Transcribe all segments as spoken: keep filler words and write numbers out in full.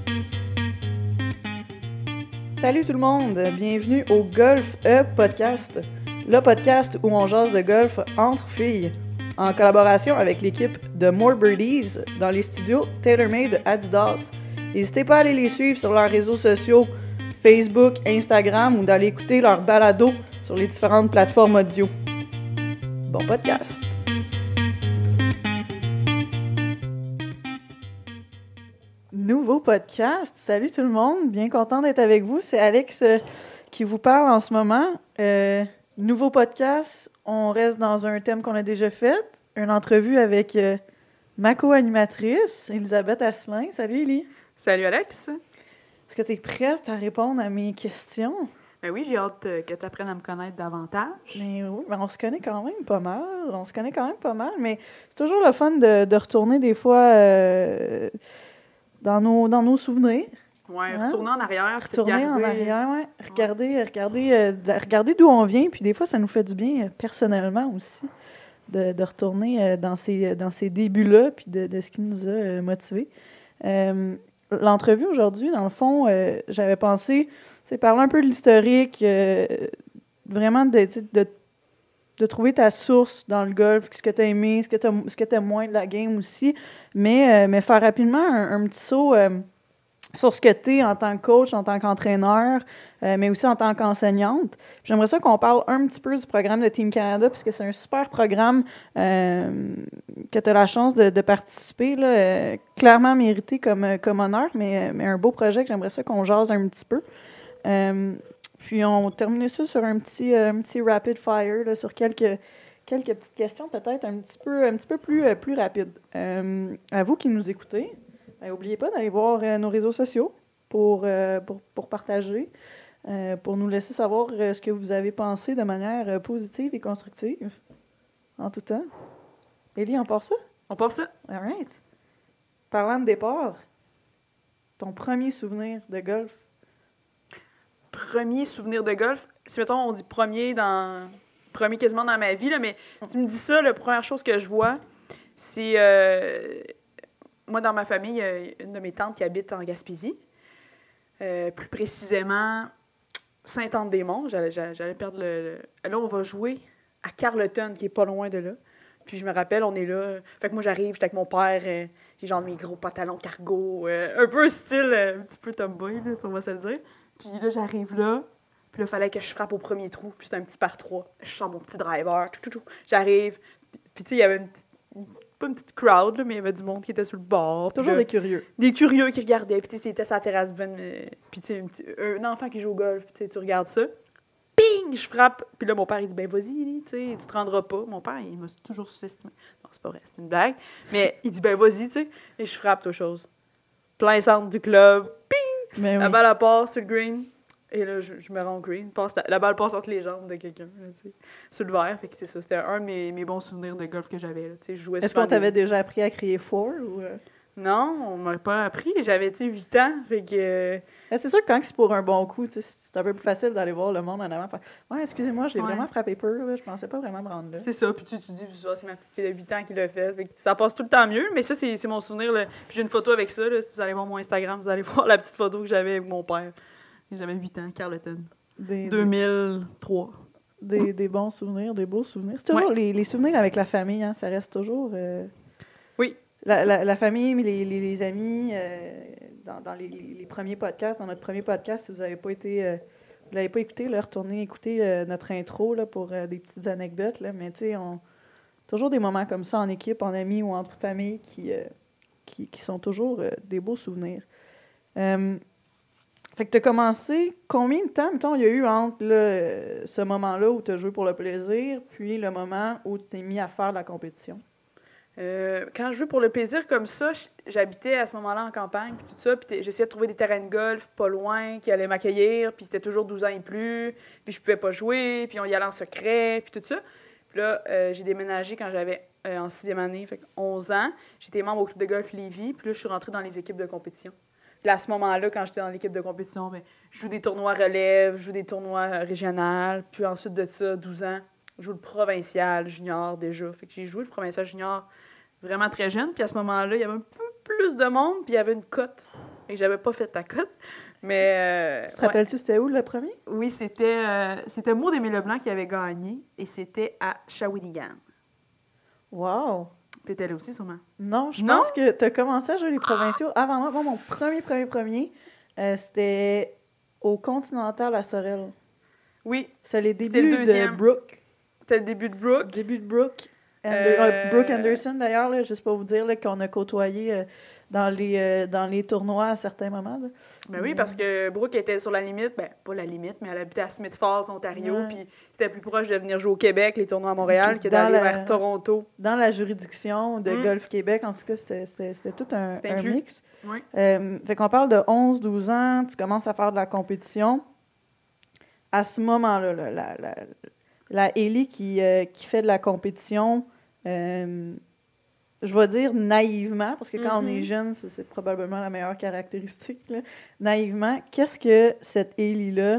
Salut tout le monde, bienvenue au Golf E Podcast, le podcast où on jase de golf entre filles, en collaboration avec l'équipe de More Birdies dans les studios TaylorMade Adidas. N'hésitez pas à aller les suivre sur leurs réseaux sociaux, Facebook, Instagram ou d'aller écouter leur balado sur les différentes plateformes audio. Bon podcast! Nouveau podcast. Salut tout le monde, bien content d'être avec vous. C'est Alex euh, qui vous parle en ce moment. Euh, nouveau podcast, on reste dans un thème qu'on a déjà fait, une entrevue avec euh, ma co-animatrice, Elisabeth Asselin. Salut Élie. Salut Alex. Est-ce que tu es prête à répondre à mes questions? Ben oui, j'ai hâte euh, que tu apprennes à me connaître davantage. Mais oui, ben on se connaît quand même pas mal. On se connaît quand même pas mal, mais c'est toujours le fun de, de retourner des fois... Euh, Dans nos, dans nos souvenirs. Oui, hein? Retourner en arrière. Retourner en arrière, oui. Regarder, ouais. regarder, euh, regarder d'où on vient. Puis des fois, ça nous fait du bien euh, personnellement aussi de, de retourner euh, dans ces, dans ces débuts-là puis de, de ce qui nous a euh, motivés. Euh, l'entrevue aujourd'hui, dans le fond, euh, j'avais pensé parler un peu de l'historique, euh, vraiment de, de, de trouver ta source dans le golf, ce que tu as aimé, ce que tu ce que tu aimes moins de la game aussi, mais, euh, mais faire rapidement un, un petit saut euh, sur ce que tu es en tant que coach, en tant qu'entraîneur, euh, mais aussi en tant qu'enseignante. J'aimerais ça qu'on parle un petit peu du programme de Team Canada, parce que c'est un super programme euh, que tu as la chance de, de participer, là, euh, clairement mérité comme, comme honneur, mais, mais un beau projet que j'aimerais ça qu'on jase un petit peu. Euh, Puis on terminait ça sur un petit, euh, un petit rapid fire, là, sur quelques, quelques petites questions, peut-être un petit peu, un petit peu plus, euh, plus rapides. Euh, à vous qui nous écoutez, n'oubliez pas d'aller voir euh, nos réseaux sociaux pour, euh, pour, pour partager, euh, pour nous laisser savoir euh, ce que vous avez pensé de manière euh, positive et constructive, en tout temps. Élie, on part ça? On part ça. All right. Parlant de départ, ton premier souvenir de golf? Premier souvenir de golf, si mettons on dit premier dans premier quasiment dans ma vie, là, mais tu me dis ça, la première chose que je vois, c'est euh, moi dans ma famille, il y a une de mes tantes qui habite en Gaspésie, euh, plus précisément Sainte-Anne-des-Monts. J'allais, j'allais perdre le, le... Là, on va jouer à Carleton, qui est pas loin de là. Puis je me rappelle, on est là. Fait que moi, j'arrive, j'étais avec mon père, euh, j'ai genre mes gros pantalons cargo, euh, un peu style, euh, un petit peu tomboy, là, on va se le dire. Puis là, j'arrive là, puis là, il fallait que je frappe au premier trou, puis c'était un petit par trois. Je sors mon petit driver, tout, tout, tout. J'arrive, puis tu sais, il y avait une petite, pas une petite crowd, là, mais il y avait du monde qui était sur le bord. Toujours là, des curieux. Des curieux qui regardaient, puis tu sais, c'était sur la terrasse, euh, puis tu sais, un enfant qui joue au golf, puis tu sais, tu regardes ça. Ping! Je frappe, puis là, mon père, il dit, ben vas-y, tu sais, tu te rendras pas. Mon père, il m'a toujours sous-estimé. Non, c'est pas vrai, c'est une blague. Mais il dit, ben vas-y, tu sais, et je frappe, toute chose. Plein centre du club, ping! Mais la oui. balle, elle passe sur le green. Et là, je, je me rends au green. Passe, la, la balle passe entre les jambes de quelqu'un, là, tu sais, sur le verre. Fait que c'est ça. C'était un de mes, mes bons souvenirs de golf que j'avais. Là, tu sais, je jouais Est-ce qu'on t'avait des... déjà appris à crier « four » ou... Euh... Non, on m'a pas appris. J'avais, tu sais, huit ans. Fait que... Euh... C'est sûr que quand c'est pour un bon coup, tu sais, c'est un peu plus facile d'aller voir le monde en avant. Ouais, excusez-moi, je l'ai ouais. vraiment frappé peu. Là, je pensais pas vraiment me rendre là. C'est ça. Puis tu, tu dis, oh, c'est ma petite fille de huit ans qui l'a fait. Fait que ça passe tout le temps mieux. Mais ça, c'est, c'est mon souvenir. Là. Puis j'ai une photo avec ça. Là. Si vous allez voir mon Instagram, vous allez voir la petite photo que j'avais avec mon père. J'avais huit ans, Carleton. Des, deux mille trois. Des, des bons souvenirs, des beaux souvenirs. C'est toujours ouais. les, les souvenirs avec la famille, hein, ça reste toujours... Euh... Oui. La, la, la famille, les, les, les amis, euh, dans, dans les, les premiers podcasts, dans notre premier podcast, si vous n'avez pas été... Euh, vous l'avez pas écouté, là, retournez écouter euh, notre intro là, pour euh, des petites anecdotes. Là, mais tu sais, on... toujours des moments comme ça en équipe, en amis ou entre familles qui, euh, qui, qui sont toujours euh, des beaux souvenirs. Euh, Fait que tu as commencé, combien de temps, mettons, il y a eu entre là, ce moment-là où tu as joué pour le plaisir, puis le moment où tu t'es mis à faire de la compétition? Euh, quand je jouais pour le plaisir comme ça, j'habitais à ce moment-là en campagne, puis tout ça, puis j'essayais de trouver des terrains de golf pas loin qui allaient m'accueillir, puis c'était toujours douze ans et plus, puis je pouvais pas jouer, puis on y allait en secret, puis tout ça. Puis là, euh, j'ai déménagé quand j'avais euh, en sixième année, fait onze ans. J'étais membre au club de golf Lévis, puis là, je suis rentrée dans les équipes de compétition. Puis à ce moment-là, quand j'étais dans l'équipe de compétition, bien, je joue des tournois relève, je joue des tournois régionaux. Puis ensuite de ça, douze ans, je joue le provincial junior déjà. Fait que j'ai joué le provincial junior vraiment très jeune. Puis à ce moment-là, il y avait un peu plus de monde, puis il y avait une cote Et j'avais pas fait ta cote. Mais. Euh, tu te rappelles-tu, ouais. C'était où le premier? Oui, c'était, euh, c'était Maud Aimé Leblanc qui avait gagné et c'était à Shawinigan. Wow! T'étais là aussi, sûrement? Non, je non? pense que tu as commencé à jouer les provinciaux ah. avant moi. Moi, mon premier, premier, premier, euh, c'était au Continental à Sorel. Oui. C'est les débuts le de Brooke. C'était le début de Brooke. Début de Brooke. Ander- euh... Brooke Anderson, d'ailleurs, là, juste pour vous dire là, qu'on a côtoyé euh, dans, les, euh, dans les tournois à certains moments. Là. Ben oui, parce que Brooke était sur la limite, ben pas la limite, mais elle habitait à Smith Falls, Ontario, ouais. Puis c'était plus proche de venir jouer au Québec, les tournois à Montréal, que d'aller la... vers Toronto. Dans la juridiction de mm. Golf Québec, en tout cas, c'était, c'était, c'était tout un, un mix. Oui. Euh, fait qu'on parle de onze douze ans, tu commences à faire de la compétition. À ce moment-là, là, la, la, la Ellie qui, euh, qui fait de la compétition... Euh, je vais dire naïvement, parce que quand mm-hmm. on est jeune, c'est, c'est probablement la meilleure caractéristique. Là. Naïvement, qu'est-ce que cette Ellie-là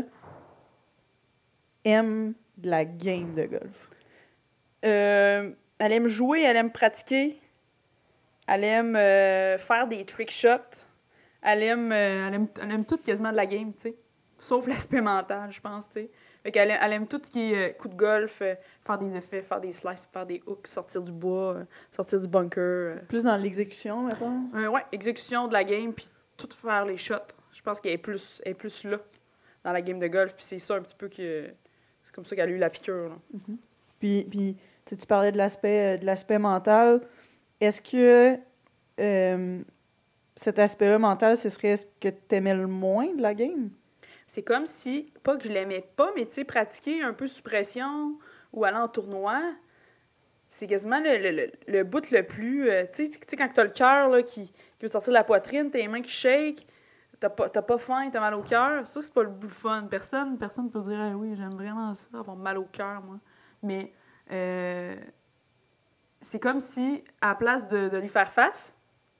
aime de la game de golf? Euh, elle aime jouer, elle aime pratiquer, elle aime euh, faire des trick shots, elle aime, euh, elle aime, elle aime tout quasiment de la game, tu sais, sauf l'aspect mental, je pense, tu sais. Fait qu'elle aime, elle aime tout ce qui est euh, coup de golf, euh, faire des effets, faire des slices, faire des hooks, sortir du bois, euh, sortir du bunker. Euh. Plus dans l'exécution, mettons? Euh, oui, exécution de la game, puis tout faire les shots. Je pense qu'elle est plus, elle est plus là, dans la game de golf, puis c'est ça un petit peu que... C'est comme ça qu'elle a eu la piqûre, là. Mm-hmm. Puis, puis tu parlais de l'aspect, de l'aspect mental. Est-ce que euh, cet aspect-là mental, ce serait ce que tu aimais le moins de la game? C'est comme si, pas que je l'aimais pas, mais tu sais, pratiquer un peu sous pression ou aller en tournoi, c'est quasiment le, le, le, le bout le plus... Euh, tu sais, quand t'as le cœur là, qui, qui veut sortir de la poitrine, t'as les mains qui shake, t'as pas, t'as pas faim, t'as mal au cœur, ça, c'est pas le bout fun. Personne personne peut dire ah, « oui, j'aime vraiment ça, avoir mal au cœur, moi. » Mais euh, c'est comme si, à la place de, de lui faire face,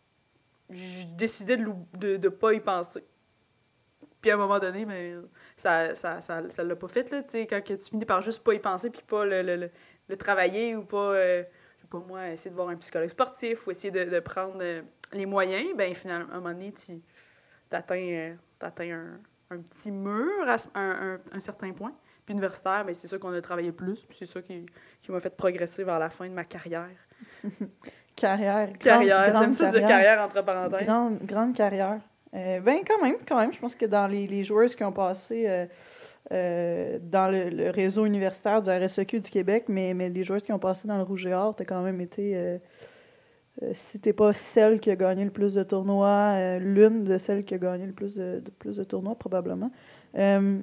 je décidais de ne de, de pas y penser. Puis à un moment donné, ben, ça ça, ça, ça l'a pas fait, là, tu sais, quand tu finis par juste pas y penser puis pas le, le, le, le travailler ou pas, euh, je sais pas moi, essayer de voir un psychologue sportif ou essayer de, de prendre euh, les moyens, ben finalement, à un moment donné, tu atteins, euh, un, un petit mur à un, un, un certain point. Puis universitaire, ben, c'est ça qu'on a travaillé le plus, puis c'est ça qui, qui m'a fait progresser vers la fin de ma carrière. carrière. Carrière, grande, j'aime ça carrière, dire carrière entre parenthèses. Grande, grande carrière. Euh, ben quand même, quand même. Je pense que dans les, les joueuses qui ont passé euh, euh, dans le, le réseau universitaire du R S E Q du Québec, mais, mais les joueuses qui ont passé dans le Rouge et Or, t'as quand même été, euh, euh, si t'es pas celle qui a gagné le plus de tournois, euh, l'une de celles qui a gagné le plus de, de, plus de tournois, probablement. Euh,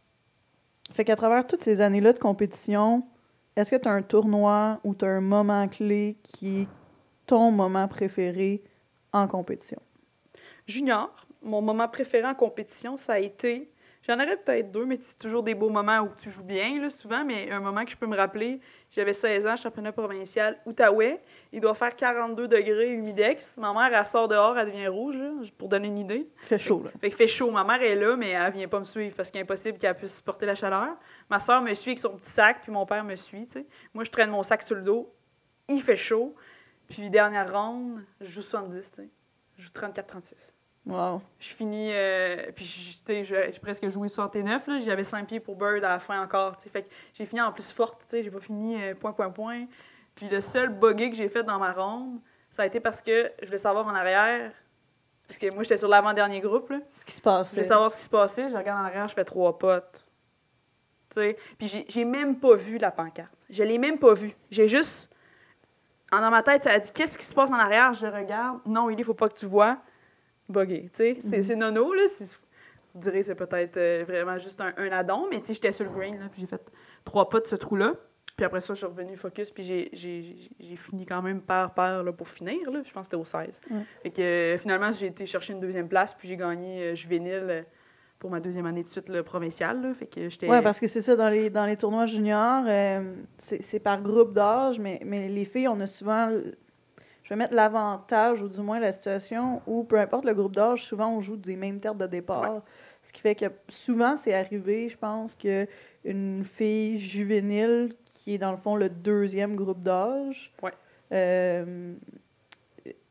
fait qu'à travers toutes ces années-là de compétition, est-ce que tu as un tournoi ou tu as un moment clé qui est ton moment préféré en compétition? Junior, mon moment préféré en compétition, ça a été... J'en aurais peut-être deux, mais c'est toujours des beaux moments où tu joues bien, là, souvent, mais un moment que je peux me rappeler, j'avais seize ans, championnat provincial, Outaouais. Il doit faire quarante-deux degrés humidex. Ma mère, elle sort dehors, elle devient rouge, là, pour donner une idée. Il fait chaud, là. Fait qu'il fait chaud. Ma mère est là, mais elle vient pas me suivre parce qu'il est impossible qu'elle puisse supporter la chaleur. Ma soeur me suit avec son petit sac, puis mon père me suit, tu sais. Moi, je traîne mon sac sur le dos. Il fait chaud. Puis, dernière ronde, je joue soixante-dix, tu sais. Je joue trente-quatre trente-six. Wow. Je finis, euh, puis tu sais, j'ai presque joué soixante-neuf, là, j'avais cinq pieds pour bird à la fin encore, tu sais, fait que j'ai fini en plus forte, tu sais, j'ai pas fini euh, point, point, point. Puis le seul buggy que j'ai fait dans ma ronde, ça a été parce que je voulais savoir en arrière, parce que moi, j'étais sur l'avant-dernier groupe, là. Ce qui se passait. Je voulais savoir ce qui se passait, je regarde en arrière, je fais trois potes, tu sais. Puis j'ai, j'ai même pas vu la pancarte, je l'ai même pas vue, j'ai juste, en dans ma tête, ça a dit, qu'est-ce qui se passe en arrière, je regarde, non, il faut pas que tu vois. Buggé, tu sais, c'est, mm-hmm. c'est nono, là, c'est, vous direz c'est peut-être euh, vraiment juste un, un addon, mais tu sais, j'étais sur le green, là, puis j'ai fait trois pas de ce trou-là, puis après ça, je suis revenue focus, puis j'ai, j'ai, j'ai fini quand même par paire, là, pour finir, là, je pense que c'était au seize. Mm. Fait que euh, finalement, j'ai été chercher une deuxième place, puis j'ai gagné euh, juvénile euh, pour ma deuxième année de suite, le provincial, là, fait que j'étais... Oui, parce que c'est ça, dans les, dans les tournois juniors, euh, c'est, c'est par groupe d'âge, mais, mais les filles, on a souvent... Je vais mettre l'avantage, ou du moins la situation où, peu importe le groupe d'âge, souvent on joue des mêmes terres de départ. Ouais. Ce qui fait que souvent, c'est arrivé, je pense, qu'une fille juvénile, qui est dans le fond le deuxième groupe d'âge, ouais. euh,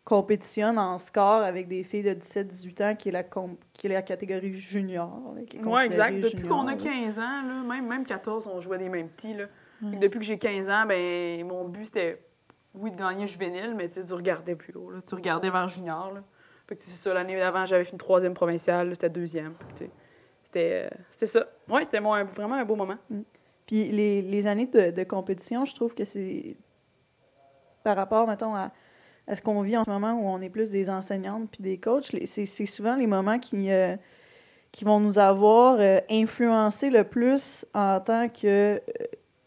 compétitionne en score avec des filles de dix-sept dix-huit ans, qui est la, com- qui est la catégorie junior. Oui, exact. Depuis junior, qu'on a quinze là. ans, là, même, même quatorze, on jouait des mêmes petits. Là. Mm. Depuis que j'ai quinze ans, ben, mon but, c'était, oui, de gagner juvénile, mais tu regardais plus haut. Là. Tu regardais vers junior. Là. Fait que c'est ça, l'année d'avant, j'avais fait une troisième provinciale, là, c'était deuxième. Fait que, c'était, euh, c'était ça. Oui, c'était mon, vraiment un beau moment. Mm. Puis les, les années de, de compétition, je trouve que c'est par rapport, mettons, à, à ce qu'on vit en ce moment où on est plus des enseignantes puis des coachs, les, c'est, c'est souvent les moments qui, euh, qui vont nous avoir euh, influencé le plus en tant que, euh,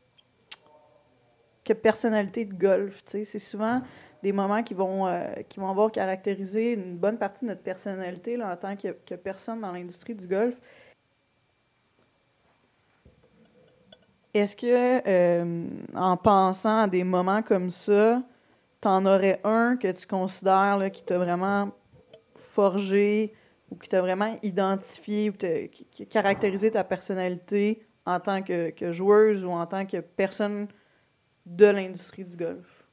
que personnalité de golf. T'sais. C'est souvent des moments qui vont, euh, qui vont avoir caractérisé une bonne partie de notre personnalité là, en tant que, que personne dans l'industrie du golf. Est-ce que, euh, en pensant à des moments comme ça, t'en aurais un que tu considères là, qui t'a vraiment forgé ou qui t'a vraiment identifié ou qui, qui a caractérisé ta personnalité en tant que, que joueuse ou en tant que personne de l'industrie du golf?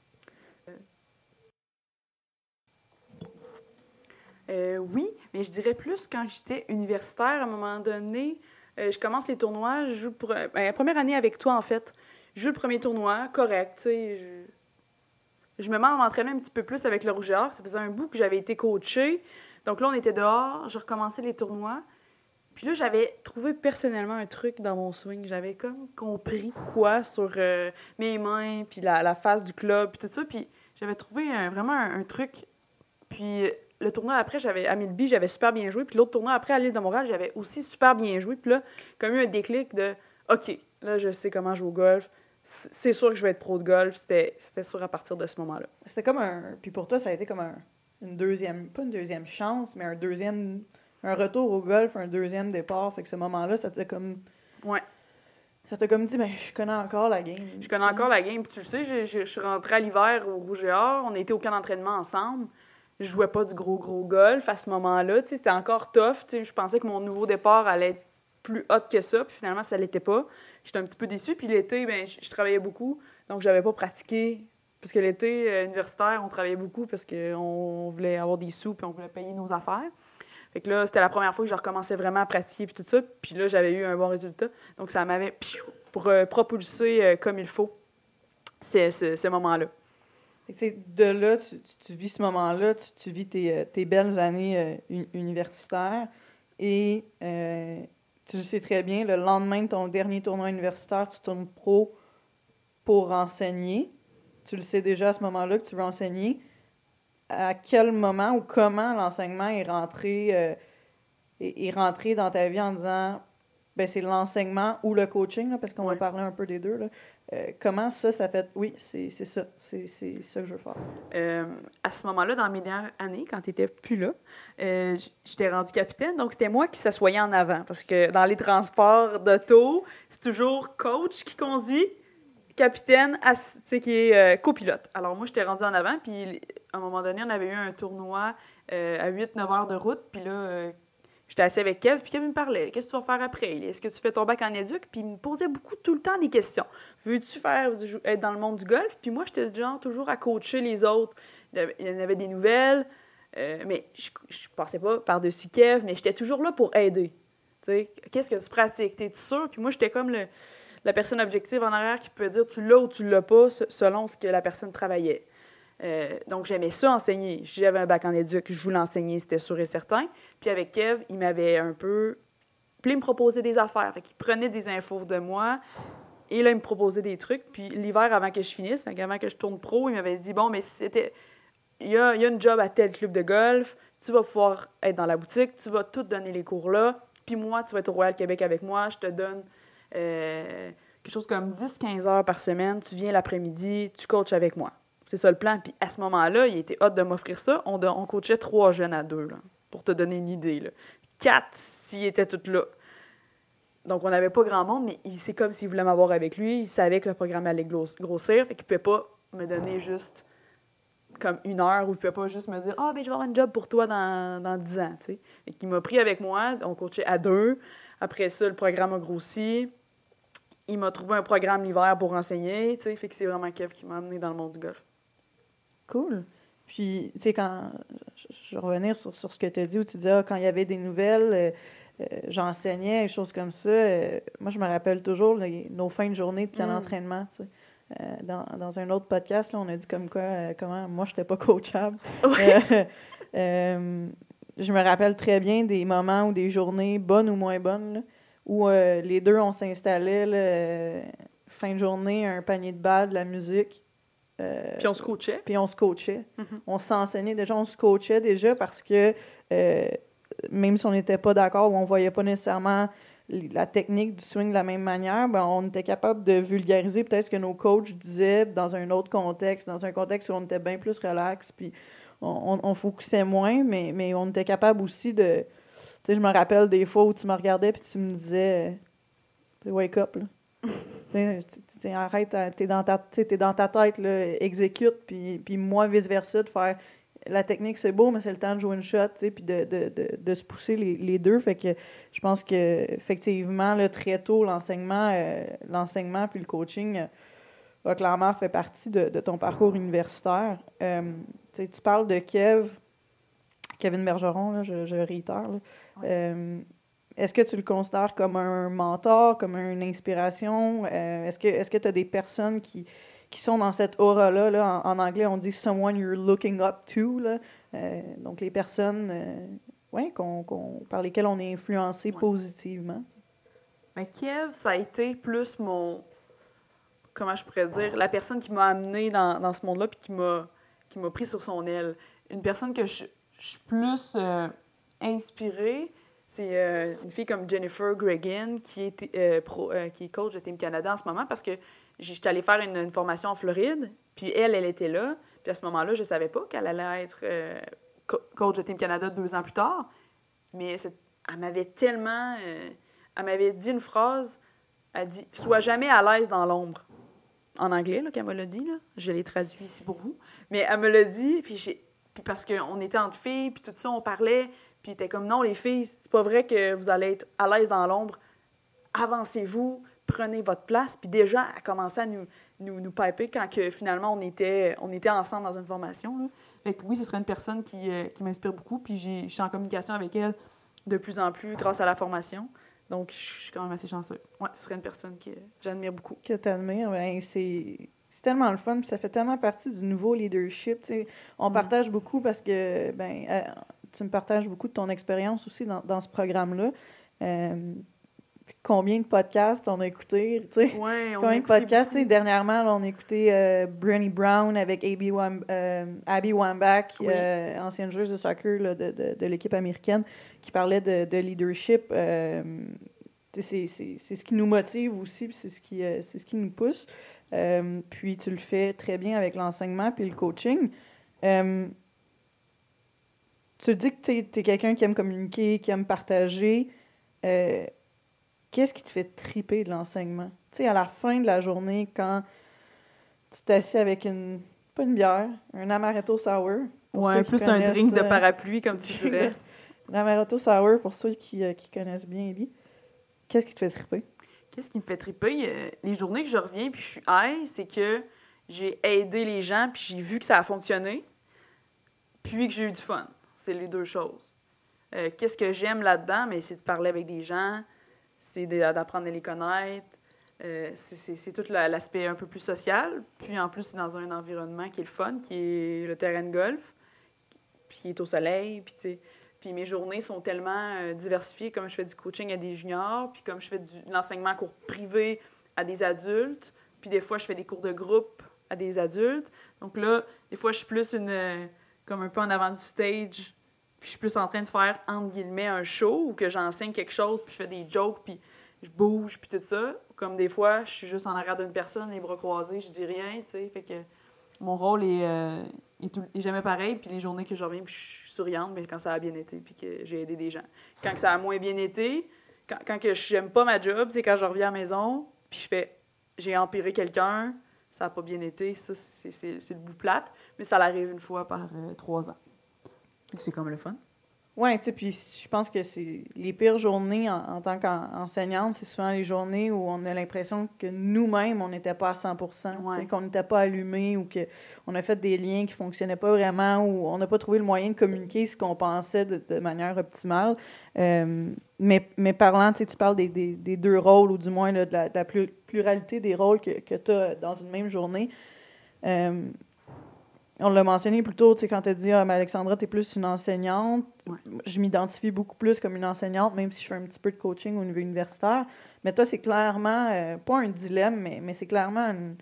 Euh, oui, mais je dirais plus quand j'étais universitaire, à un moment donné, euh, je commence les tournois, je joue pour, ben, la première année avec toi, en fait. Je joue le premier tournoi, correct, tu sais, je, je me mets à m'entraîner un petit peu plus avec le Rouge et Or. Ça faisait un bout que j'avais été coachée. Donc là, on était dehors, je recommençais les tournois. Puis là, j'avais trouvé personnellement un truc dans mon swing. J'avais comme compris quoi sur euh, mes mains, puis la, la face du club, puis tout ça. Puis j'avais trouvé un, vraiment un, un truc. Puis le tournoi après, j'avais à Milby, j'avais super bien joué. Puis l'autre tournoi après, à l'île de Montréal, j'avais aussi super bien joué. Puis là, comme eu un déclic de « OK, là, je sais comment jouer au golf. C'est sûr que je vais être pro de golf. » C'était, c'était sûr à partir de ce moment-là. C'était comme un... Puis pour toi, ça a été comme un, une deuxième... Pas une deuxième chance, mais un deuxième... Un retour au golf, un deuxième départ. Fait que ce moment-là, ça t'a comme... Ouais. Ça t'a comme dit, ben je connais encore la game. Je connais encore la game. Puis tu le sais, je, je, je suis rentrée à l'hiver au Rouge et Or. On a été au camp d'entraînement ensemble. Je jouais pas du gros, gros golf à ce moment-là. T'sais, c'était encore tough. T'sais, je pensais que mon nouveau départ allait être plus hot que ça. Puis finalement, ça l'était pas. J'étais un petit peu déçue. Puis l'été, ben, je, je travaillais beaucoup. Donc, j'avais pas pratiqué. Parce que l'été euh, universitaire, on travaillait beaucoup parce qu'on voulait avoir des sous puis on voulait payer nos affaires. Fait que là, c'était la première fois que je recommençais vraiment à pratiquer puis tout ça. Puis là, j'avais eu un bon résultat. Donc, ça m'avait piou, pour euh, propulser euh, comme il faut ce, ce, ce moment-là. Fait que, de là, tu, tu, tu vis ce moment-là, tu, tu vis tes, tes belles années euh, un, universitaires et euh, tu le sais très bien, le lendemain de ton dernier tournoi universitaire, tu tournes pro pour enseigner. Tu le sais déjà à ce moment-là que tu veux enseigner. À quel moment ou comment l'enseignement est rentré, euh, est, est rentré dans ta vie en disant ben c'est l'enseignement ou le coaching, là, parce qu'on ouais. va parler un peu des deux. Là. Euh, comment ça, ça fait... Oui, c'est, c'est ça. C'est, c'est ça que je veux faire. Euh, à ce moment-là, dans mes dernières années, quand tu n'étais plus là, euh, j'étais rendue capitaine, donc c'était moi qui s'assoyais en avant. Parce que dans les transports d'auto, c'est toujours coach qui conduit, capitaine, ass- qui est euh, copilote. Alors moi, j'étais rendue en avant, puis à un moment donné, on avait eu un tournoi euh, à huit neuf heures de route, puis là, euh, j'étais assise avec Kev, puis Kev me parlait. Qu'est-ce que tu vas faire après? Est-ce que tu fais ton bac en éduc? Puis il me posait beaucoup, tout le temps, des questions. Veux-tu faire du, être dans le monde du golf? Puis moi, j'étais genre toujours à coacher les autres. Il y en avait des nouvelles, euh, mais je ne passais pas par-dessus Kev, mais j'étais toujours là pour aider. T'sais, qu'est-ce que tu pratiques? T'es-tu sûr? Puis moi, j'étais comme le, la personne objective en arrière qui pouvait dire tu l'as ou tu l'as pas selon ce que la personne travaillait. Euh, donc, j'aimais ça enseigner. J'avais un bac en éduc, je voulais enseigner, c'était sûr et certain. Puis avec Kev, il m'avait un peu... Puis il me proposait des affaires. Fait qu'il prenait des infos de moi et là, il me proposait des trucs. Puis l'hiver, avant que je finisse, fait avant que je tourne pro, il m'avait dit, bon, mais c'était... Il y a, il y a une job à tel club de golf, tu vas pouvoir être dans la boutique, tu vas tout donner les cours là, puis moi, tu vas être au Royal Québec avec moi, je te donne euh, quelque chose comme dix à quinze heures par semaine, tu viens l'après-midi, tu coaches avec moi. C'est ça le plan. Puis à ce moment-là, il était hâte de m'offrir ça. On, on coachait trois jeunes à deux, là, pour te donner une idée. Là. Quatre s'ils étaient tous là. Donc, on n'avait pas grand monde, mais il, c'est comme s'il voulait m'avoir avec lui. Il savait que le programme allait grossir. Fait qu'il ne pouvait pas me donner juste comme une heure ou il ne pouvait pas juste me dire « Ah, oh, ben je vais avoir un job pour toi dans, dans dix ans. » Fait qu'il m'a pris avec moi. On coachait à deux. Après ça, le programme a grossi. Il m'a trouvé un programme l'hiver pour enseigner. Fait que c'est vraiment Kev qui m'a amené dans le monde du golf. Cool. Puis, tu sais, quand... Je vais revenir sur, sur ce que tu as dit, où tu disais, ah, quand il y avait des nouvelles, euh, euh, j'enseignais, des choses comme ça. Euh, moi, je me rappelle toujours les, nos fins de journée de camp Mm. d'entraînement, tu sais. Euh, dans, dans un autre podcast, là, on a dit comme quoi, euh, comment moi, je n'étais pas coachable. Ouais. Euh, euh, je me rappelle très bien des moments ou des journées, bonnes ou moins bonnes, là, où euh, les deux, on s'installait, là, euh, fin de journée, un panier de balles, de la musique. Euh, Puis on se coachait. Puis on se coachait. Mm-hmm. On s'enseignait déjà, on se coachait déjà parce que euh, même si on n'était pas d'accord ou on ne voyait pas nécessairement la technique du swing de la même manière, ben on était capable de vulgariser peut-être ce que nos coachs disaient dans un autre contexte, dans un contexte où on était bien plus relax, puis on, on, on focusait moins, mais, mais on était capable aussi de... Tu sais, je me rappelle des fois où tu me regardais puis tu me disais « Wake up, là ». T'sais, t'sais, arrête, t'es dans ta, t'es dans ta tête, là, exécute, puis, puis moi, vice-versa, de faire la technique, c'est beau, mais c'est le temps de jouer une shot, puis de, de, de, de se pousser les, les deux. Fait que je pense que effectivement, là, très tôt, l'enseignement, euh, l'enseignement puis le coaching euh, a clairement fait partie de, de ton parcours universitaire. Euh, tu parles de Kev, Kevin Bergeron, là, je, je réitère, là. Ouais. Euh, Est-ce que tu le considères comme un mentor, comme une inspiration? Euh, est-ce que est-ce que tu as des personnes qui, qui sont dans cette aura-là? Là, en, en anglais, on dit « someone you're looking up to ». Là. Euh, donc, les personnes euh, ouais, qu'on, qu'on, par lesquelles on est influencé Ouais. positivement. Mais Kev, ça a été plus mon... Comment je pourrais dire? La personne qui m'a amenée dans, dans ce monde-là puis qui m'a, qui m'a pris sur son aile. Une personne que je, je suis plus euh, inspirée... C'est euh, une fille comme Jennifer Gregan qui est, euh, pro, euh, qui est coach de Team Canada en ce moment parce que j'étais allée faire une, une formation en Floride, puis elle, elle était là. Puis à ce moment-là, je ne savais pas qu'elle allait être euh, co- coach de Team Canada deux ans plus tard. Mais elle m'avait tellement... Euh, elle m'avait dit une phrase, elle dit « Sois jamais à l'aise dans l'ombre ». En anglais, là, qu'elle me l'a dit, là. Je l'ai traduit ici pour vous. Mais elle me l'a dit, puis, j'ai, puis parce qu'on était entre filles, puis tout ça, on parlait... Puis il était comme, non, les filles, c'est pas vrai que vous allez être à l'aise dans l'ombre. Avancez-vous, prenez votre place. Puis déjà, elle commençait à nous, nous, nous piper quand que, finalement, on était, on était ensemble dans une formation. Là. Fait que oui, ce serait une personne qui, euh, qui m'inspire beaucoup. Puis j'ai, je suis en communication avec elle de plus en plus grâce à la formation. Donc, je suis quand même assez chanceuse. Ouais, ce serait une personne que j'admire beaucoup. Que tu admires, bien, c'est... C'est tellement le fun, puis ça fait tellement partie du nouveau leadership. T'sais. On mm. partage beaucoup parce que ben, euh, tu me partages beaucoup de ton expérience aussi dans, dans ce programme-là. Euh, combien de podcasts on a écoutés? Ouais, on combien a de podcasts? Dernièrement, là, on a écouté euh, Brené Brown avec Abby, Wam, euh, Abby Wambach, oui. euh, ancienne joueuse de soccer là, de, de, de l'équipe américaine, qui parlait de, de leadership. Euh, c'est, c'est, c'est ce qui nous motive aussi, puis c'est ce qui, euh, c'est ce qui nous pousse. Euh, puis tu le fais très bien avec l'enseignement puis le coaching. Euh, tu dis que tu es quelqu'un qui aime communiquer, qui aime partager. Euh, qu'est-ce qui te fait triper de l'enseignement? Tu sais, à la fin de la journée, quand tu t'assieds avec une, pas une bière, un amaretto sour. Ouais, plus un drink de parapluie, comme tu dirais. Un amaretto sour, pour ceux qui, euh, qui connaissent bien Ellie. Qu'est-ce qui te fait triper? Qu'est-ce qui me fait triper? Euh, les journées que je reviens puis je suis high, c'est que j'ai aidé les gens puis j'ai vu que ça a fonctionné, puis que j'ai eu du fun. C'est les deux choses. Euh, qu'est-ce que j'aime là-dedans? Mais c'est de parler avec des gens, c'est d'apprendre à les connaître, euh, c'est, c'est, c'est tout l'aspect un peu plus social. Puis en plus, c'est dans un environnement qui est le fun, qui est le terrain de golf, puis qui est au soleil, puis tu sais... Puis mes journées sont tellement euh, diversifiées, comme je fais du coaching à des juniors, puis comme je fais du, de l'enseignement en cours privé à des adultes, puis des fois, je fais des cours de groupe à des adultes. Donc là, des fois, je suis plus une, euh, comme un peu en avant du stage, puis je suis plus en train de faire, entre guillemets, un show, ou que j'enseigne quelque chose, puis je fais des jokes, puis je bouge, puis tout ça. Comme des fois, je suis juste en arrière d'une personne, les bras croisés, je dis rien, tu sais. Fait que mon rôle est... Euh, Et, tout, et jamais pareil, puis les journées que je reviens, puis je suis souriante, mais quand ça a bien été, puis que j'ai aidé des gens. Quand que ça a moins bien été, quand, quand que j'aime pas ma job, c'est quand je reviens à la maison, puis je fais, j'ai empiré quelqu'un, ça a pas bien été, ça, c'est, c'est, c'est le bout plate, mais ça l'arrive une fois par euh, trois ans. Donc c'est comme le fun. Oui, tu sais, puis je pense que c'est les pires journées en, en tant qu'enseignante, c'est souvent les journées où on a l'impression que nous-mêmes, on n'était pas à cent pour cent, tu sais, Ouais. qu'on n'était pas allumés ou qu'on a fait des liens qui ne fonctionnaient pas vraiment ou on n'a pas trouvé le moyen de communiquer ce qu'on pensait de, de manière optimale. Euh, mais, mais parlant, tu sais, tu parles des, des, des deux rôles ou du moins là, de, la, de la plu- pluralité des rôles que, que tu as dans une même journée. Euh, On l'a mentionné plus tôt, tu sais, quand tu as dit ah, mais Alexandra, tu es plus une enseignante. Ouais. Je m'identifie beaucoup plus comme une enseignante, même si je fais un petit peu de coaching au niveau universitaire. Mais toi, c'est clairement, euh, pas un dilemme, mais, mais c'est clairement une,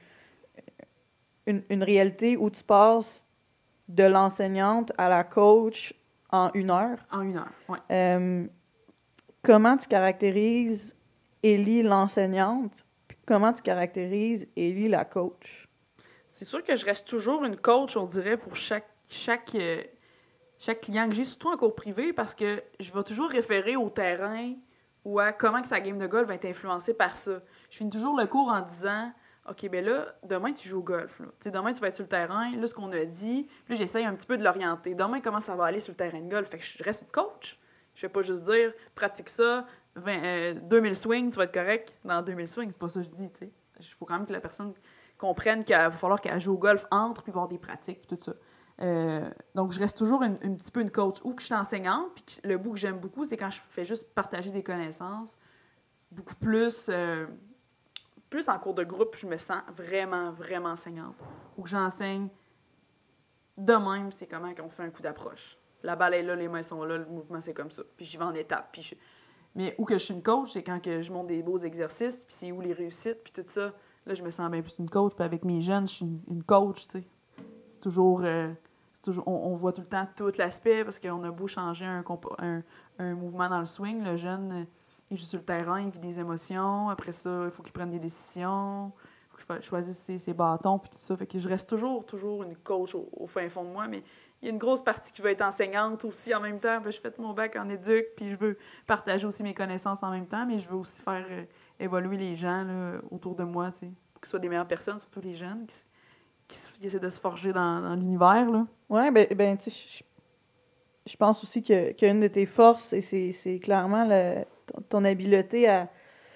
une, une réalité où tu passes de l'enseignante à la coach en une heure. En une heure, oui. Euh, comment tu caractérises Élie l'enseignante, puis comment tu caractérises Élie la coach? C'est sûr que je reste toujours une coach, on dirait, pour chaque, chaque, euh, chaque client que j'ai, surtout en cours privé, parce que je vais toujours référer au terrain ou à comment que sa game de golf va être influencée par ça. Je finis toujours le cours en disant « OK, ben là, demain, tu joues au golf. Là. Demain, tu vas être sur le terrain. Là, ce qu'on a dit, là, j'essaye un petit peu de l'orienter. Demain, comment ça va aller sur le terrain de golf? » Fait que je reste une coach. Je vais pas juste dire « Pratique ça, vingt, euh, deux mille swings, tu vas être correct dans deux mille swings. » C'est pas ça que je dis, tu sais. Il faut quand même que la personne comprenne qu'il va falloir qu'elle joue au golf entre, puis voir des pratiques, puis tout ça. Euh, donc, je reste toujours un petit peu une coach. Ou que je suis enseignante, puis que le bout que j'aime beaucoup, c'est quand je fais juste partager des connaissances. Beaucoup plus, euh, plus en cours de groupe, je me sens vraiment, vraiment enseignante. Ou que j'enseigne de même, c'est comment qu'on fait un coup d'approche. La balle est là, les mains sont là, le mouvement, c'est comme ça. Puis j'y vais en étapes. Puis je... Mais où que je suis une coach, c'est quand que je monte des beaux exercices, puis c'est où les réussites, puis tout ça. Là, je me sens bien plus une coach. Puis avec mes jeunes, je suis une, une coach, tu sais. C'est toujours... Euh, c'est toujours on, on voit tout le temps tout l'aspect, parce qu'on a beau changer un, un, un mouvement dans le swing, le jeune, il joue sur le terrain, il vit des émotions. Après ça, il faut qu'il prenne des décisions. Il faut qu'il choisisse ses, ses bâtons, puis tout ça. Fait que je reste toujours, toujours une coach au, au fin fond de moi, mais il y a une grosse partie qui veut être enseignante aussi en même temps. Puis je fais mon bac en éduc, puis je veux partager aussi mes connaissances en même temps, mais je veux aussi faire euh, évoluer les gens là, autour de moi, tu sais, pour qu'ils soient des meilleures personnes, surtout les jeunes qui, qui, qui essaient de se forger dans, dans l'univers. Oui, ben, ben tu sais, je, je pense aussi que qu'une de tes forces, et c'est, c'est clairement le, ton, ton habileté à,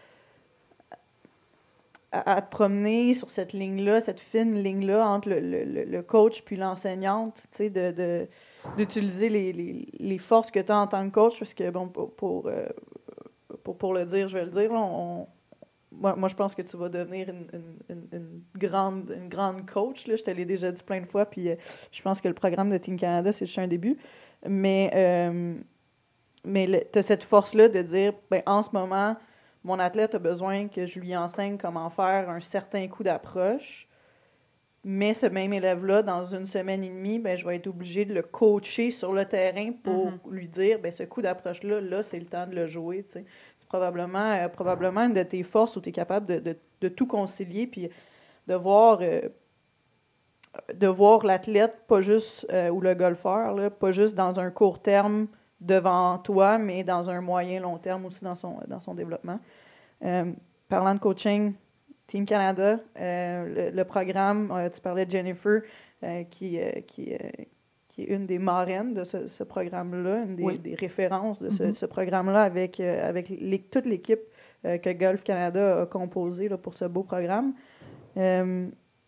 à, à te promener sur cette ligne-là, cette fine ligne-là entre le, le, le coach puis l'enseignante, tu sais, de, de, d'utiliser les, les, les forces que tu as en tant que coach, parce que, bon, pour, pour, euh, pour, pour le dire, je vais le dire, là, on, moi, moi, je pense que tu vas devenir une, une, une, une grande, une grande coach, là. Je te l'ai déjà dit plein de fois, puis euh, je pense que le programme de Team Canada, c'est juste un début. Mais, euh, mais tu as cette force-là de dire, ben, en ce moment, mon athlète a besoin que je lui enseigne comment faire un certain coup d'approche, mais ce même élève-là, dans une semaine et demie, ben, je vais être obligée de le coacher sur le terrain pour mm-hmm. lui dire, ben, ce coup d'approche-là, là, c'est le temps de le jouer, tu sais. C'est probablement, euh, probablement une de tes forces où tu es capable de, de, de tout concilier, puis de voir, euh, de voir l'athlète, pas juste, euh, ou le golfeur, là, pas juste dans un court terme devant toi, mais dans un moyen long terme aussi dans son, dans son développement. Euh, parlant de coaching, Team Canada, euh, le, le programme, euh, tu parlais de Jennifer, euh, qui, euh, qui, euh, qui est une des marraines de ce, ce programme-là, une des, oui. des références de ce, mm-hmm. ce programme-là avec, euh, avec les, toute l'équipe euh, que Golf Canada a composée là, pour ce beau programme. Euh,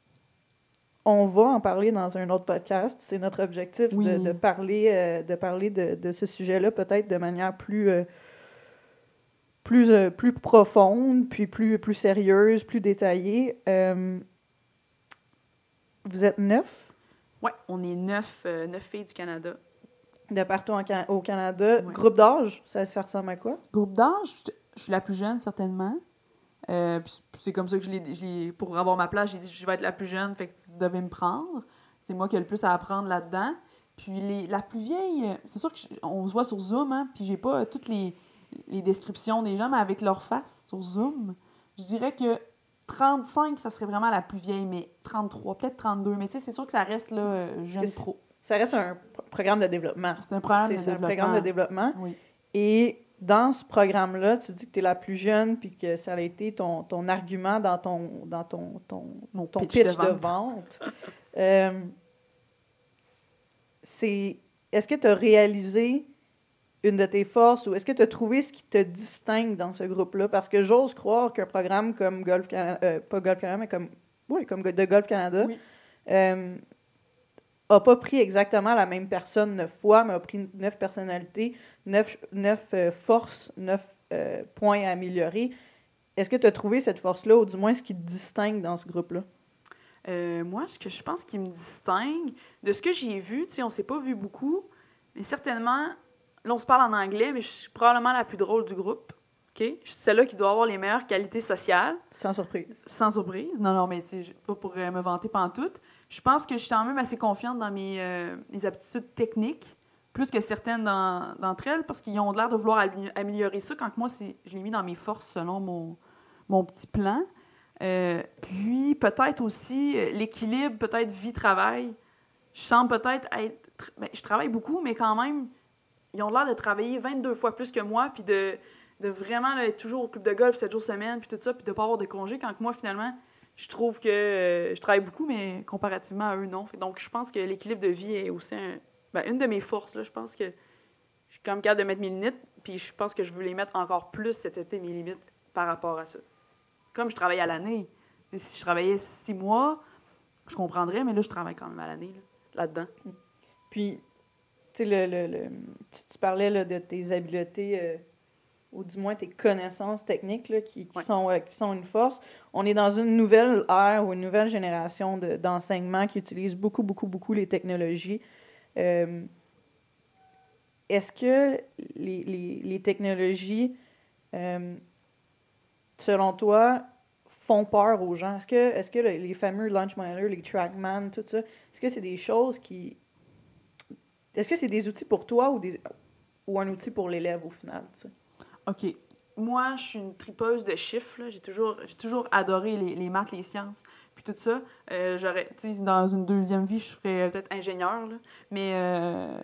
on va en parler dans un autre podcast. C'est notre objectif oui. de, de parler, euh, de, parler de, de ce sujet-là peut-être de manière plus... Euh, Plus, euh, plus profonde, puis plus, plus sérieuse, plus détaillée. Euh, vous êtes neuf? Oui, on est neuf, euh, neuf filles du Canada. De partout en Can- au Canada. Ouais. Groupe d'âge, ça, ça ressemble à quoi? Groupe d'âge, je suis la plus jeune, certainement. Euh, puis c'est comme ça que je l'ai, je l'ai... Pour avoir ma place, j'ai dit je vais être la plus jeune, fait que tu devais me prendre. C'est moi qui ai le plus à apprendre là-dedans. Puis les, la plus vieille, c'est sûr qu'on se voit sur Zoom, hein, puis j'ai pas toutes les... les descriptions des gens, mais avec leur face sur Zoom, je dirais que trente-cinq, ça serait vraiment la plus vieille, mais trente-trois, peut-être trente-deux. Mais tu sais, c'est sûr que ça reste là, jeune pro. Ça reste un programme de développement. C'est un programme c'est, de c'est développement. un programme de développement. Oui. Et dans ce programme-là, tu dis que tu es la plus jeune, puis que ça a été ton, ton argument dans ton, dans ton, ton, Mon ton pitch, pitch de de vente. euh, c'est, est-ce que tu as réalisé une de tes forces, ou est-ce que tu as trouvé ce qui te distingue dans ce groupe-là? Parce que j'ose croire qu'un programme comme Golf Canada, euh, pas Golf Canada, mais comme, oui, comme de Golf Canada, Oui. euh, a pas pris exactement la même personne neuf fois, mais a pris neuf personnalités, neuf, neuf euh, forces, neuf euh, points à améliorer. Est-ce que tu as trouvé cette force-là, ou du moins ce qui te distingue dans ce groupe-là? Euh, moi, ce que je pense qui me distingue, de ce que j'ai vu, tu sais, on s'est pas vu beaucoup, mais certainement, là, on se parle en anglais, mais je suis probablement la plus drôle du groupe. OK? Je suis celle-là qui doit avoir les meilleures qualités sociales. Sans surprise. Sans surprise. Non, non, mais tu sais, pas pour euh, me vanter pantoute. Je pense que je suis quand même assez confiante dans mes, euh, mes aptitudes techniques, plus que certaines dans, d'entre elles, parce qu'ils ont l'air de vouloir améliorer ça, quand que moi, c'est, je l'ai mis dans mes forces selon mon, mon petit plan. Euh, puis, peut-être aussi euh, l'équilibre, peut-être vie-travail. Je sens peut-être être... Ben, je travaille beaucoup, mais quand même, ils ont l'air de travailler vingt-deux fois plus que moi, puis de, de vraiment là, être toujours au club de golf sept jours semaine, puis tout ça, puis de ne pas avoir de congé, quand que moi, finalement, je trouve que euh, je travaille beaucoup, mais comparativement à eux, non. Donc, je pense que l'équilibre de vie est aussi un, ben, une de mes forces. Là. Je pense que je suis quand même capable de mettre mes limites, puis je pense que je veux les mettre encore plus cet été, mes limites, par rapport à ça. Comme je travaille à l'année. T'sais, si je travaillais six mois, je comprendrais, mais là, je travaille quand même à l'année, là, là-dedans. Puis, tu sais, le, le, le, tu, tu parlais là, de tes habiletés, euh, ou du moins tes connaissances techniques là, qui, qui, Ouais. sont, euh, qui sont une force. On est dans une nouvelle ère ou une nouvelle génération de, d'enseignement qui utilise beaucoup, beaucoup, beaucoup les technologies. Euh, est-ce que les, les, les technologies... Euh, selon toi, font peur aux gens? Est-ce que, est-ce que les fameux Launch Monitor, les Trackman, tout ça, est-ce que c'est des choses qui... Est-ce que c'est des outils pour toi ou, des, ou un outil pour l'élève au final? Tu sais? OK. Moi, je suis une tripeuse de chiffres. Là. J'ai, toujours, j'ai toujours adoré les, les maths, les sciences, puis tout ça. Euh, j'aurais, tu sais, dans une deuxième vie, je serais peut-être ingénieure, là. Mais euh,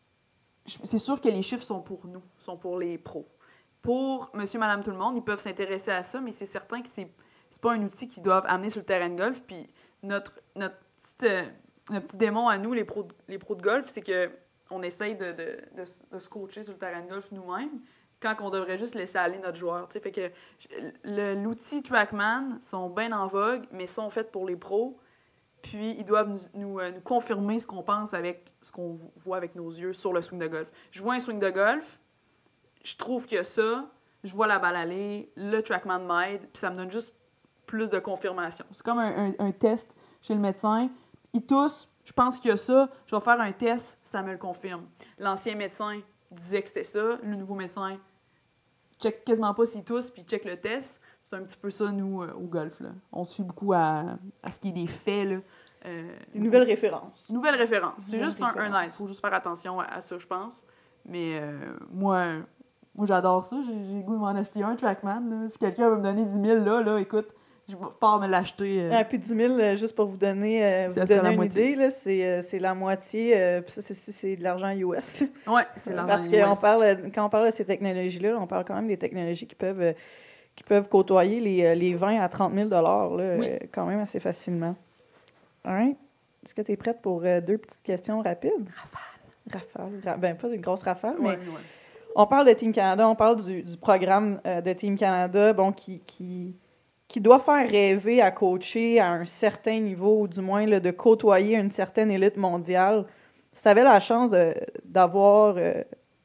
c'est sûr que les chiffres sont pour nous, sont pour les pros. Pour monsieur, madame, tout le monde, ils peuvent s'intéresser à ça, mais c'est certain que c'est, c'est pas un outil qu'ils doivent amener sur le terrain de golf. Puis notre, notre, petite, euh, notre petit démon à nous, les pros, les pros de golf, c'est qu'on essaye de, de, de, de se coacher sur le terrain de golf nous-mêmes, quand on devrait juste laisser aller notre joueur. T'sais. Fait que le, l'outil Trackman sont bien en vogue, mais sont faits pour les pros. Puis ils doivent nous, nous, euh, nous confirmer ce qu'on pense avec ce qu'on voit avec nos yeux sur le swing de golf. Je vois un swing de golf, je trouve que ça, je vois la balle aller, le Trackman m'aide, puis ça me donne juste plus de confirmation. C'est comme un, un, un test chez le médecin. Il tousse, je pense qu'il y a ça, je vais faire un test, ça me le confirme. L'ancien médecin disait que c'était ça, le nouveau médecin check quasiment pas s'il tousse, puis check le test. C'est un petit peu ça, nous, euh, au golf. Là. On se fie beaucoup à, à ce qui est des faits. Là. Euh, Des nouvelles références. Nouvelles références. C'est Nouvelles juste un, un aide. Il faut juste faire attention à, à ça, je pense. Mais euh, moi, moi, j'adore ça. J'ai, j'ai le goût de m'en acheter un, Trackman. Là. Si quelqu'un veut me donner dix mille, là, là, écoute, je pars me l'acheter. Euh... Ah, puis dix mille, euh, juste pour vous donner, euh, vous donner une moitié. idée, là, c'est, euh, c'est la moitié. Euh, puis ça, c'est, c'est de l'argent U S. Oui, c'est l'argent Parce U que S. on parle, quand on parle de ces technologies-là, on parle quand même des technologies qui peuvent, euh, qui peuvent côtoyer les, les vingt à trente mille dollars, là, oui. euh, quand même assez facilement. All right. Est-ce que tu es prête pour euh, deux petites questions rapides? Rafale. Rafale. Ra- ben, pas une grosse rafale, ouais, mais... Ouais. On parle de Team Canada, on parle du, du programme euh, de Team Canada, bon, qui, qui, qui doit faire rêver à coacher à un certain niveau, ou du moins là, de côtoyer une certaine élite mondiale. Si tu avais la chance de, d'avoir euh,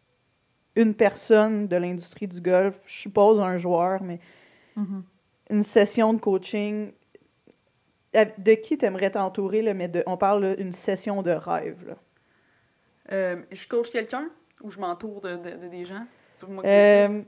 une personne de l'industrie du golf, je suppose un joueur, mais mm-hmm. une session de coaching, de qui tu aimerais t'entourer, là, mais de, on parle d'une session de rêve. Là. Euh, je coach quelqu'un? Ou je m'entoure de, de, de des gens? C'est moi qui euh, décide?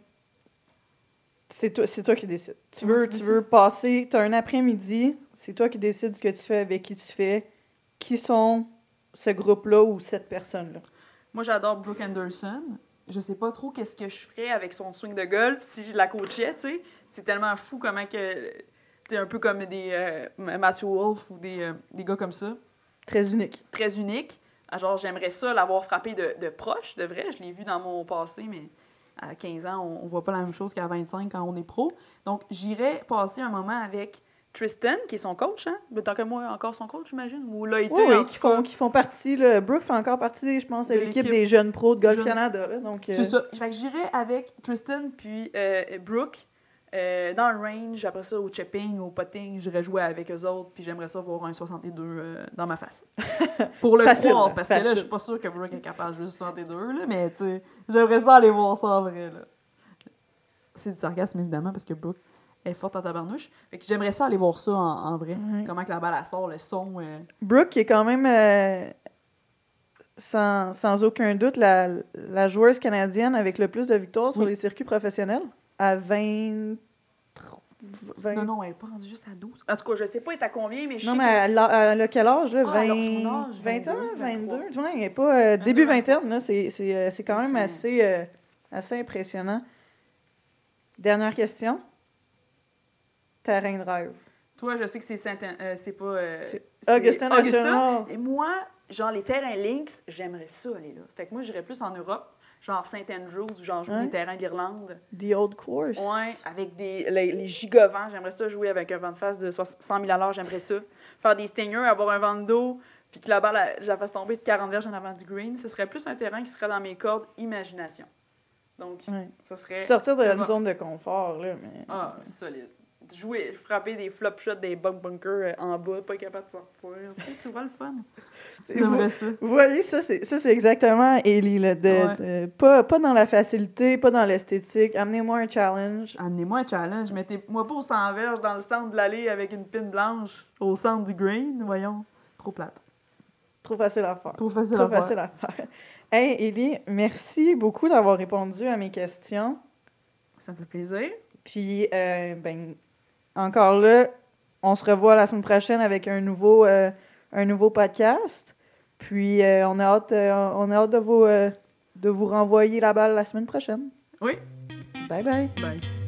C'est toi, c'est toi qui décides. Tu veux, tu veux passer... Tu as un après-midi, c'est toi qui décides ce que tu fais, avec qui tu fais. Qui sont ce groupe-là ou cette personne-là? Moi, j'adore Brooke Anderson. Je sais pas trop qu'est-ce que je ferais avec son swing de golf si je la coachais, tu sais. C'est tellement fou comment que... T'es un peu comme des euh, Matthew Wolff ou des, euh, des gars comme ça. Très unique. Très unique. Genre, j'aimerais ça l'avoir frappé de, de proche, de vrai. Je l'ai vu dans mon passé, mais à quinze ans, on ne voit pas la même chose qu'à vingt-cinq quand on est pro. Donc, j'irais passer un moment avec Tristan, qui est son coach, hein? Mais tant que moi, encore son coach, j'imagine. Ou l'a été, Oui, oui, en qui tout cas. font, qui font partie. Là, Brooke fait encore partie, je pense, de De l'équipe l'équipe. des jeunes pros de Golf Jeune- Canada. Là, donc, euh, C'est ça. Fait que j'irais avec Tristan puis euh, Brooke. Euh, dans le range, après ça, au chipping, au putting, j'irais jouer avec eux autres, puis j'aimerais ça voir un soixante-deux euh, dans ma face. Pour le Facile, croire, parce que là, facile. je suis pas sûre que Brooke est capable de jouer soixante-deux, là, mais tu sais, j'aimerais ça aller voir ça en vrai, là. C'est du sarcasme, évidemment, parce que Brooke est forte en tabarnouche. Fait que j'aimerais ça aller voir ça en, en vrai. Ouais. Comment que la balle, elle sort, le son. euh, Brooke qui est quand même, euh, sans, sans aucun doute, la, la joueuse canadienne avec le plus de victoires sur Oui. les circuits professionnels, à vingt... vingt... Non, non, elle est pas rendue juste à douze. En tout cas, je sais pas, elle est à combien, mais je Non, sais mais que elle a, elle a quel âge, là? Ah, vingt... alors, son âge, vingt ans, vingt-deux, vingt-deux? vingt-trois. Ouais, elle n'est pas euh, début vingt-deux, vingtaine, là. C'est, c'est, euh, c'est quand même C'est- assez, euh, assez impressionnant. Dernière question. Terrain de rêve. Toi, je sais que c'est Saint euh, c'est pas. euh, C'est c'est Augusta National. Et moi, genre, les terrains Lynx, j'aimerais ça aller là. Fait que moi, j'irais plus en Europe, genre Saint Andrews, ou genre jouer Ouais. les terrains d'Irlande. The Old Course. Ouais, avec des, les, les gigovents. J'aimerais ça jouer avec un vent de face de cent mille à l'heure, j'aimerais ça. Faire des stingers, avoir un vent de dos, puis que la balle, elle- je la fasse tomber de quarante verges en avant du green. Ce serait plus un terrain qui serait dans mes cordes imagination. Donc, Ouais. ça serait. Sortir de la Europe. zone de confort, là, mais... Ah, solide. Jouer, frapper des flop shots, des bug bunkers euh, en bas, pas capable de sortir. Tu sais, tu vois le fun. C'est- vous, J'aimerais ça. vous voyez, ça, c'est, ça, c'est exactement Ellie, là, de, Ouais. de- pas, pas dans la facilité, pas dans l'esthétique. Amenez-moi un challenge. Amenez-moi un challenge. Mettez-moi pas au cent verges dans le centre de l'allée avec une pine blanche au centre du green. Voyons. Trop plate. Trop facile à faire. Trop facile Trop à faire. facile à faire. Hey, Ellie, merci beaucoup d'avoir répondu à mes questions. Ça me fait plaisir. Puis, euh, ben, encore là, on se revoit la semaine prochaine avec un nouveau, euh, un nouveau podcast. Puis, euh, on a hâte, euh, on a hâte de, vous, euh, de vous renvoyer la balle la semaine prochaine. Oui. Bye bye. Bye.